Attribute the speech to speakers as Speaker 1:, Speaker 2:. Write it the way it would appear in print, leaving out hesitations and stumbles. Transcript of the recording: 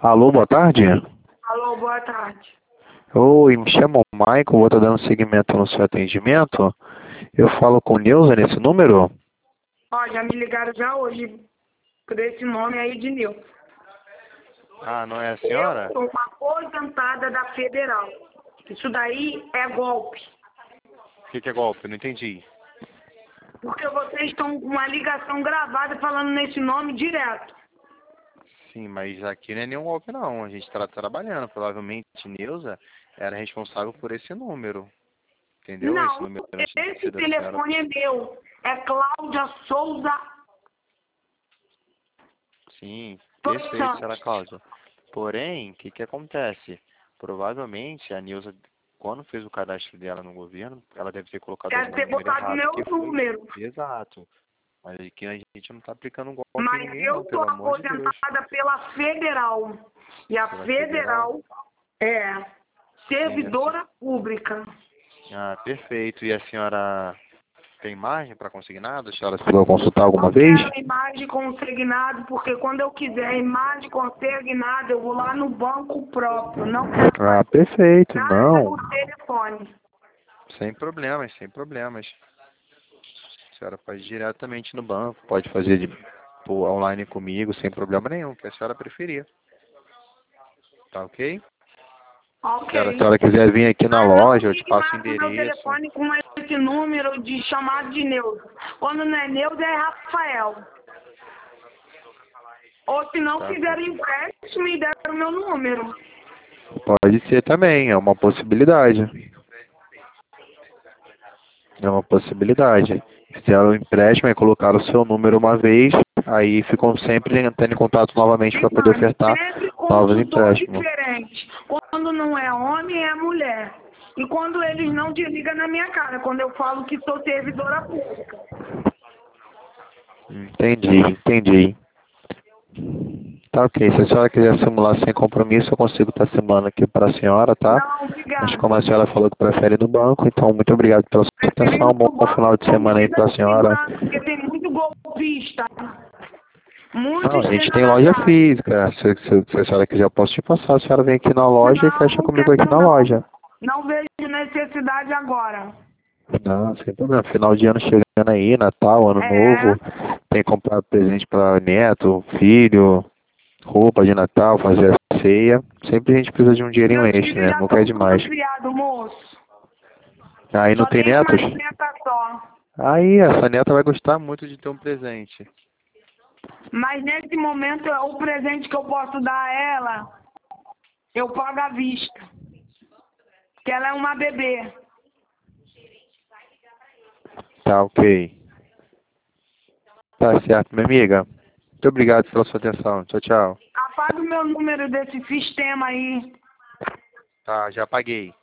Speaker 1: Alô, boa tarde.
Speaker 2: Alô, boa tarde.
Speaker 1: Oi, me chamo Michael, vou estar dando seguimento no seu atendimento. Eu falo com Neuza nesse número?
Speaker 2: Ó, já me ligaram já hoje por esse nome aí de Nil.
Speaker 1: Ah, não é a
Speaker 2: Eu
Speaker 1: senhora?
Speaker 2: sou uma aposentada da Federal. Isso daí é golpe.
Speaker 1: O que é golpe? Não entendi.
Speaker 2: Porque vocês estão com uma ligação gravada falando nesse nome direto.
Speaker 1: Sim, mas aqui não é nenhum golpe não, a gente está trabalhando. Provavelmente Neuza era responsável por esse número. Entendeu? Esse
Speaker 2: Não,
Speaker 1: número antes de
Speaker 2: esse
Speaker 1: ser da senhora.
Speaker 2: telefone é meu. É Cláudia Souza
Speaker 1: Sim,
Speaker 2: dos
Speaker 1: perfeito, senhora
Speaker 2: Santos.
Speaker 1: Cláudia. Porém, o que acontece? Provavelmente a Neuza, quando fez o cadastro dela no governo, ela deve ter colocado
Speaker 2: Deve
Speaker 1: algum
Speaker 2: ter
Speaker 1: número
Speaker 2: botado
Speaker 1: errado,
Speaker 2: meu
Speaker 1: que foi
Speaker 2: número.
Speaker 1: exato. Mas aqui a gente não está aplicando um golpe em
Speaker 2: Mas
Speaker 1: ninguém não,
Speaker 2: eu sou
Speaker 1: pelo amor de Deus.
Speaker 2: aposentada pela Federal. E a
Speaker 1: Pela federal?
Speaker 2: Federal é
Speaker 1: Sim, assim.
Speaker 2: servidora pública.
Speaker 1: Ah, perfeito. E a senhora tem margem para consignado? A senhora chegou a consultar alguma
Speaker 2: Não
Speaker 1: vez?
Speaker 2: quero imagem consignado, porque quando eu quiser imagem consignada, eu vou lá no banco próprio. Não quero
Speaker 1: Ah,
Speaker 2: fazer
Speaker 1: perfeito.
Speaker 2: nada
Speaker 1: Não.
Speaker 2: no telefone.
Speaker 1: Sem problemas, sem problemas. A senhora pode ir diretamente no banco, pode fazer online comigo, sem problema nenhum, que a senhora preferir. Tá ok? Se a
Speaker 2: Ok.
Speaker 1: senhora quiser vir aqui na
Speaker 2: Mas não
Speaker 1: loja, eu te
Speaker 2: ligue
Speaker 1: passo o
Speaker 2: mais no meu
Speaker 1: endereço.
Speaker 2: telefone com esse número de chamado de Neuza. Quando não é Neuza, é Rafael. Ou se não
Speaker 1: Tá?
Speaker 2: fizeram empréstimo e deram o meu número.
Speaker 1: Pode ser também, é uma possibilidade. É uma possibilidade. Fizeram o empréstimo e colocaram o seu número uma vez, aí ficam sempre entrando em contato novamente para poder
Speaker 2: Ficando
Speaker 1: ofertar
Speaker 2: sempre com
Speaker 1: novos
Speaker 2: tutor
Speaker 1: empréstimos.
Speaker 2: diferente. Quando não é homem, é mulher. E quando eles não desligam na minha cara, quando eu falo que sou servidora pública.
Speaker 1: Entendi, entendi. Tá ok, se a senhora quiser simular sem compromisso, eu consigo estar simulando aqui para a senhora, tá?
Speaker 2: Não,
Speaker 1: Mas
Speaker 2: obrigada.
Speaker 1: como a senhora falou que prefere no banco, então muito obrigado pela sua atenção,
Speaker 2: Preferindo
Speaker 1: um bom
Speaker 2: no banco
Speaker 1: final de
Speaker 2: com
Speaker 1: semana aí
Speaker 2: medida
Speaker 1: para a
Speaker 2: de
Speaker 1: senhora.
Speaker 2: segurança, porque tem muito golpista. Muito
Speaker 1: Não, a gente tem loja
Speaker 2: estelionatário.
Speaker 1: física, se a senhora quiser eu posso te passar, a senhora vem aqui na loja e
Speaker 2: Não,
Speaker 1: fecha
Speaker 2: não
Speaker 1: comigo aqui
Speaker 2: quero
Speaker 1: na
Speaker 2: não.
Speaker 1: loja.
Speaker 2: Não vejo necessidade agora.
Speaker 1: Não, sem problema. Final de ano chegando aí, Natal, Ano
Speaker 2: É,
Speaker 1: Novo. Tem que comprar presente para neto, filho, roupa de Natal, fazer a ceia. Sempre a gente precisa de um dinheirinho
Speaker 2: meus
Speaker 1: extra,
Speaker 2: filhos
Speaker 1: né?
Speaker 2: já
Speaker 1: Nunca é
Speaker 2: estão tudo
Speaker 1: demais.
Speaker 2: criados, moço.
Speaker 1: Aí não
Speaker 2: Só
Speaker 1: tem
Speaker 2: tenho uma
Speaker 1: netos?
Speaker 2: neta só.
Speaker 1: Aí essa neta vai gostar muito de ter um presente.
Speaker 2: Mas nesse momento, o presente que eu posso dar a ela, eu pago à vista. Porque ela é uma bebê.
Speaker 1: Tá ok. Tá certo, minha amiga. Muito obrigado pela sua atenção. Tchau, tchau.
Speaker 2: Apaga o meu número desse sistema aí.
Speaker 1: Tá, já paguei.